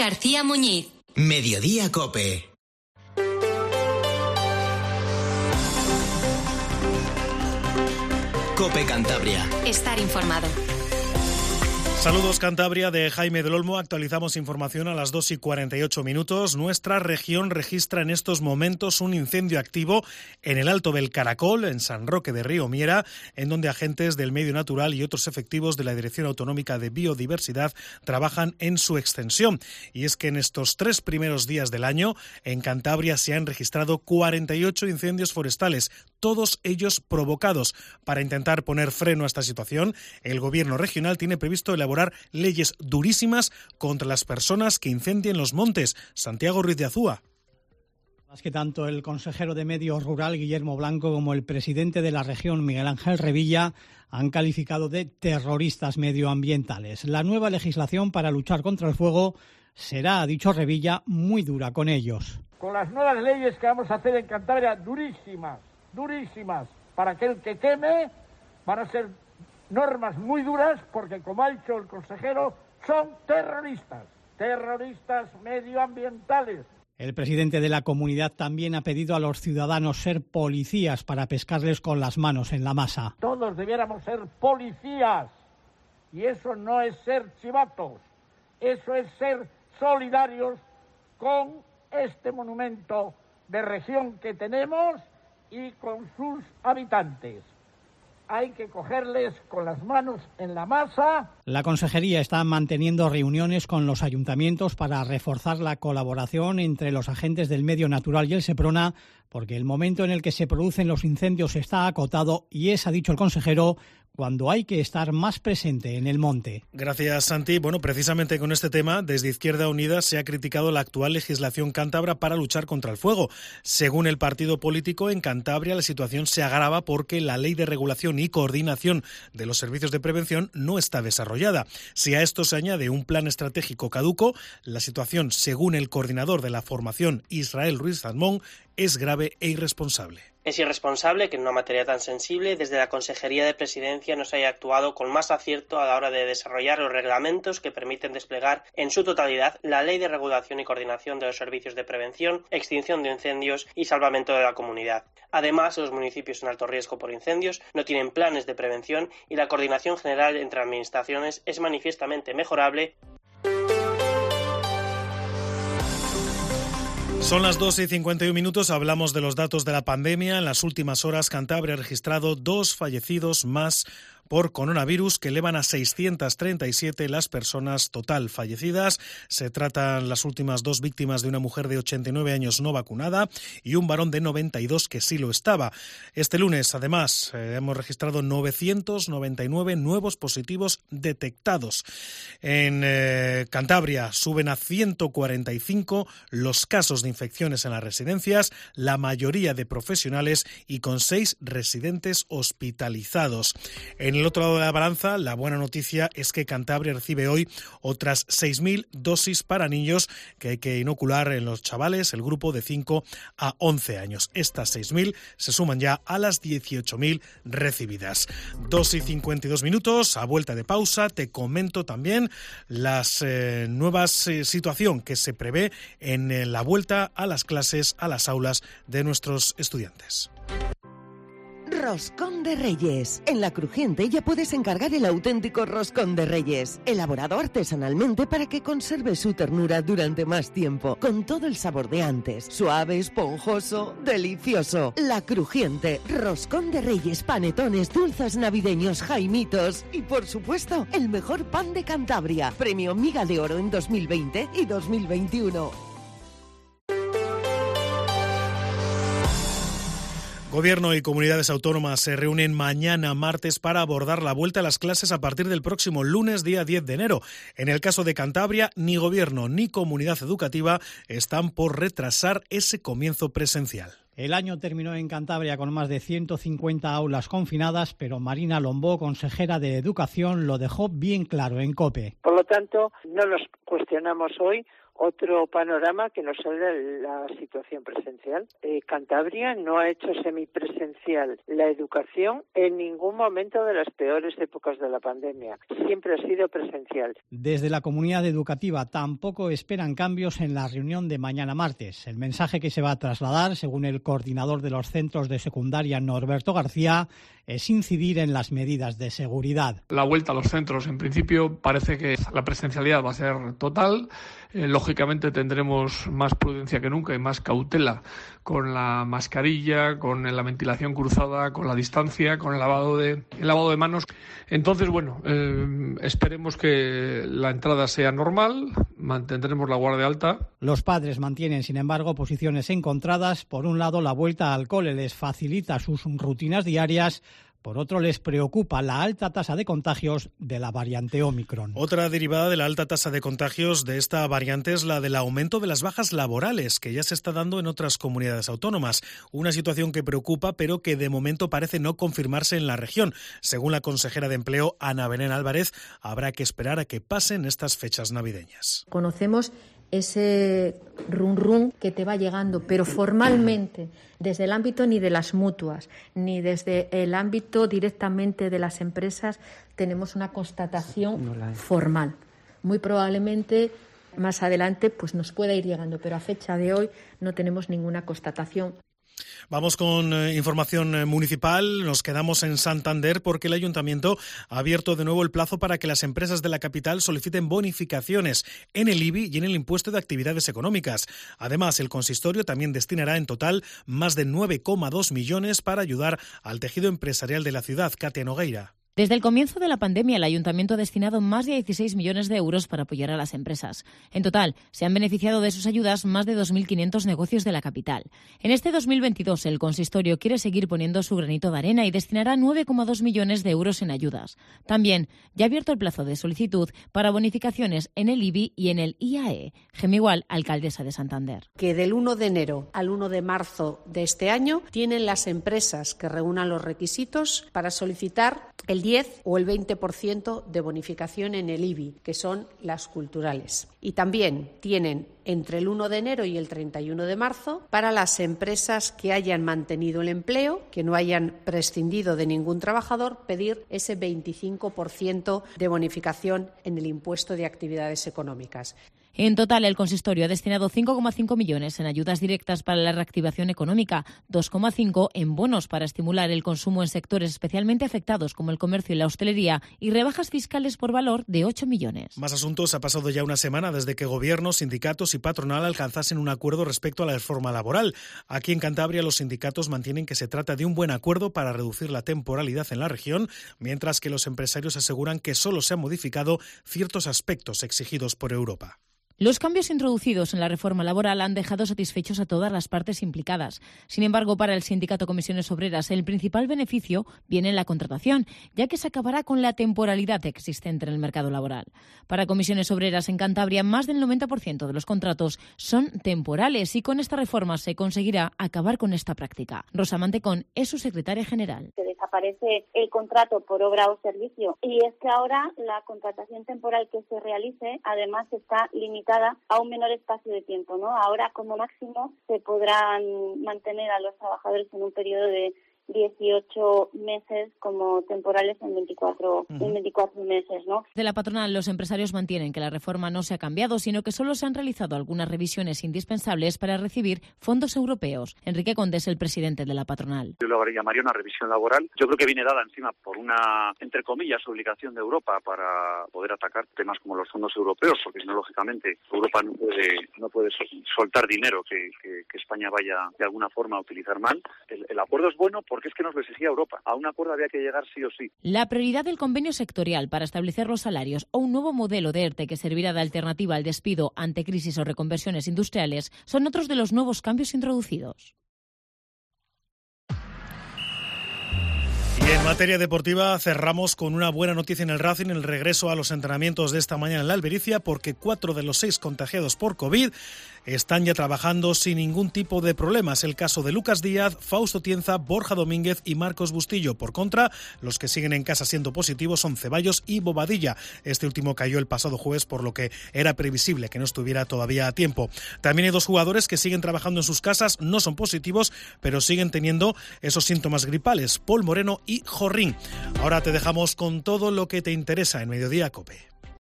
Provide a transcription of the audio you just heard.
García Muñiz. Mediodía COPE. COPE Cantabria. Estar informado. Saludos Cantabria, de Jaime del Olmo. Actualizamos información a las 2:48. Nuestra región registra en estos momentos un incendio activo en el Alto del Caracol, en San Roque de Río Miera, en donde agentes del medio natural y otros efectivos de la Dirección Autonómica de Biodiversidad trabajan en su extensión. Y es que en estos 3 primeros días del año, en Cantabria se han registrado 48 incendios forestales, todos ellos provocados. Para intentar poner freno a esta situación, el Gobierno regional tiene previsto elaborar leyes durísimas contra las personas que incendien los montes. Santiago Ruiz de Azúa. Más que tanto el consejero de Medio Rural, Guillermo Blanco, como el presidente de la región, Miguel Ángel Revilla, han calificado de terroristas medioambientales. La nueva legislación para luchar contra el fuego será, ha dicho Revilla, muy dura con ellos. Con las nuevas leyes que vamos a hacer en Cantabria, durísimas, para aquel que queme, van a ser normas muy duras, porque como ha dicho el consejero, son terroristas medioambientales. El presidente de la comunidad también ha pedido a los ciudadanos ser policías para pescarles con las manos en la masa. Todos debiéramos ser policías, y eso no es ser chivatos, eso es ser solidarios con este monumento de región que tenemos y con sus habitantes. Hay que cogerles con las manos en la masa. La Consejería está manteniendo reuniones con los ayuntamientos para reforzar la colaboración entre los agentes del medio natural y el Seprona, porque el momento en el que se producen los incendios está acotado y es, ha dicho el consejero, cuando hay que estar más presente en el monte. Gracias, Santi. Bueno, precisamente con este tema, desde Izquierda Unida se ha criticado la actual legislación cántabra para luchar contra el fuego. Según el partido político, en Cantabria la situación se agrava porque la Ley de Regulación y Coordinación de los Servicios de Prevención no está desarrollada. Si a esto se añade un plan estratégico caduco, la situación, según el coordinador de la formación, Israel Ruiz Salmón, es grave e irresponsable. Es irresponsable que en una materia tan sensible desde la Consejería de Presidencia no se haya actuado con más acierto a la hora de desarrollar los reglamentos que permiten desplegar en su totalidad la Ley de Regulación y Coordinación de los Servicios de Prevención, Extinción de Incendios y Salvamento de la Comunidad. Además, los municipios en alto riesgo por incendios no tienen planes de prevención y la coordinación general entre administraciones es manifiestamente mejorable. Son las 2:51. Hablamos de los datos de la pandemia. En las últimas horas, Cantabria ha registrado 2 fallecidos más por coronavirus, que elevan a 637 las personas total fallecidas. Se tratan las últimas 2 víctimas de una mujer de 89 años no vacunada y un varón de 92 que sí lo estaba. Este lunes, además, hemos registrado 999 nuevos positivos detectados. En Cantabria suben a 145 los casos de infecciones en las residencias, la mayoría de profesionales y con 6 residentes hospitalizados. En el otro lado de la balanza, la buena noticia es que Cantabria recibe hoy otras 6.000 dosis para niños que hay que inocular en los chavales, el grupo de 5 a 11 años. Estas 6.000 se suman ya a las 18.000 recibidas. 2:52. A vuelta de pausa te comento también las nuevas situación que se prevé en la vuelta a las clases, a las aulas de nuestros estudiantes. Roscón de Reyes. En La Crujiente ya puedes encargar el auténtico roscón de Reyes, elaborado artesanalmente para que conserve su ternura durante más tiempo, con todo el sabor de antes, suave, esponjoso, delicioso. La Crujiente, roscón de Reyes, panetones, dulces navideños, jaimitos y, por supuesto, el mejor pan de Cantabria. Premio Miga de Oro en 2020 y 2021. Gobierno y comunidades autónomas se reúnen mañana martes para abordar la vuelta a las clases a partir del próximo lunes, día 10 de enero. En el caso de Cantabria, ni gobierno ni comunidad educativa están por retrasar ese comienzo presencial. El año terminó en Cantabria con más de 150 aulas confinadas, pero Marina Lombó, consejera de Educación, lo dejó bien claro en COPE. Por lo tanto, no nos cuestionamos hoy otro panorama que nos sale de la situación presencial. Cantabria no ha hecho semipresencial la educación en ningún momento de las peores épocas de la pandemia. Siempre ha sido presencial. Desde la comunidad educativa tampoco esperan cambios en la reunión de mañana martes. El mensaje que se va a trasladar, según el coordinador de los centros de secundaria, Norberto García, es incidir en las medidas de seguridad. La vuelta a los centros, en principio, parece que la presencialidad va a ser total. Lógicamente tendremos más prudencia que nunca y más cautela con la mascarilla, con la ventilación cruzada, con la distancia, con el lavado de manos. Entonces, esperemos que la entrada sea normal, mantendremos la guardia alta. Los padres mantienen, sin embargo, posiciones encontradas. Por un lado, la vuelta al cole les facilita sus rutinas diarias. Por otro, les preocupa la alta tasa de contagios de la variante Ómicron. Otra derivada de la alta tasa de contagios de esta variante es la del aumento de las bajas laborales, que ya se está dando en otras comunidades autónomas. Una situación que preocupa, pero que de momento parece no confirmarse en la región. Según la consejera de Empleo, Ana Belén Álvarez, habrá que esperar a que pasen estas fechas navideñas. Conocemos ese run que te va llegando, pero formalmente, desde el ámbito ni de las mutuas, ni desde el ámbito directamente de las empresas, tenemos una constatación formal. Muy probablemente más adelante nos pueda ir llegando, pero a fecha de hoy no tenemos ninguna constatación. Vamos con información municipal. Nos quedamos en Santander porque el Ayuntamiento ha abierto de nuevo el plazo para que las empresas de la capital soliciten bonificaciones en el IBI y en el impuesto de actividades económicas. Además, el consistorio también destinará en total más de 9,2 millones para ayudar al tejido empresarial de la ciudad. Katia Nogueira. Desde el comienzo de la pandemia, el Ayuntamiento ha destinado más de 16 millones de euros para apoyar a las empresas. En total, se han beneficiado de sus ayudas más de 2.500 negocios de la capital. En este 2022, el consistorio quiere seguir poniendo su granito de arena y destinará 9,2 millones de euros en ayudas. También ya ha abierto el plazo de solicitud para bonificaciones en el IBI y en el IAE. Gemigual, alcaldesa de Santander. Que del 1 de enero al 1 de marzo de este año tienen las empresas que reúnan los requisitos para solicitar el 10 o el 20% de bonificación en el IBI, que son las culturales. Y también tienen entre el 1 de enero y el 31 de marzo para las empresas que hayan mantenido el empleo, que no hayan prescindido de ningún trabajador, pedir ese 25% de bonificación en el impuesto de actividades económicas. En total, el consistorio ha destinado 5,5 millones en ayudas directas para la reactivación económica, 2,5 en bonos para estimular el consumo en sectores especialmente afectados como el comercio y la hostelería y rebajas fiscales por valor de 8 millones. Más asuntos. Ha pasado ya una semana desde que gobierno, sindicatos y patronal alcanzasen un acuerdo respecto a la reforma laboral. Aquí en Cantabria los sindicatos mantienen que se trata de un buen acuerdo para reducir la temporalidad en la región, mientras que los empresarios aseguran que solo se han modificado ciertos aspectos exigidos por Europa. Los cambios introducidos en la reforma laboral han dejado satisfechos a todas las partes implicadas. Sin embargo, para el sindicato Comisiones Obreras, el principal beneficio viene en la contratación, ya que se acabará con la temporalidad existente en el mercado laboral. Para Comisiones Obreras en Cantabria, más del 90% de los contratos son temporales y con esta reforma se conseguirá acabar con esta práctica. Rosa Mantecón es su secretaria general. Se desaparece el contrato por obra o servicio y es que ahora la contratación temporal que se realice además está limitada a un menor espacio de tiempo, ¿no? Ahora, como máximo, se podrán mantener a los trabajadores en un periodo de 18 meses como temporales en 24 meses, ¿no? De la patronal, los empresarios mantienen que la reforma no se ha cambiado, sino que solo se han realizado algunas revisiones indispensables para recibir fondos europeos. Enrique Conde es el presidente de la patronal. Yo lo llamaría una revisión laboral. Yo creo que viene dada encima por una, entre comillas, obligación de Europa para poder atacar temas como los fondos europeos, porque si no, lógicamente, Europa no puede soltar dinero que España vaya de alguna forma a utilizar mal. El acuerdo es bueno porque es que nos lo exigía Europa. A un acuerdo había que llegar sí o sí. La prioridad del convenio sectorial para establecer los salarios o un nuevo modelo de ERTE que servirá de alternativa al despido ante crisis o reconversiones industriales son otros de los nuevos cambios introducidos. Y en En materia deportiva cerramos con una buena noticia en el Racing, el regreso a los entrenamientos de esta mañana en la Albericia, porque 4 de los 6 contagiados por COVID están ya trabajando sin ningún tipo de problemas. El caso de Lucas Díaz, Fausto Tienza, Borja Domínguez y Marcos Bustillo. Por contra, los que siguen en casa siendo positivos son Ceballos y Bobadilla. Este último cayó el pasado jueves, por lo que era previsible que no estuviera todavía a tiempo. También hay 2 jugadores que siguen trabajando en sus casas, no son positivos, pero siguen teniendo esos síntomas gripales, Paul Moreno y Jorrín. Ahora te dejamos con todo lo que te interesa en Mediodía COPE.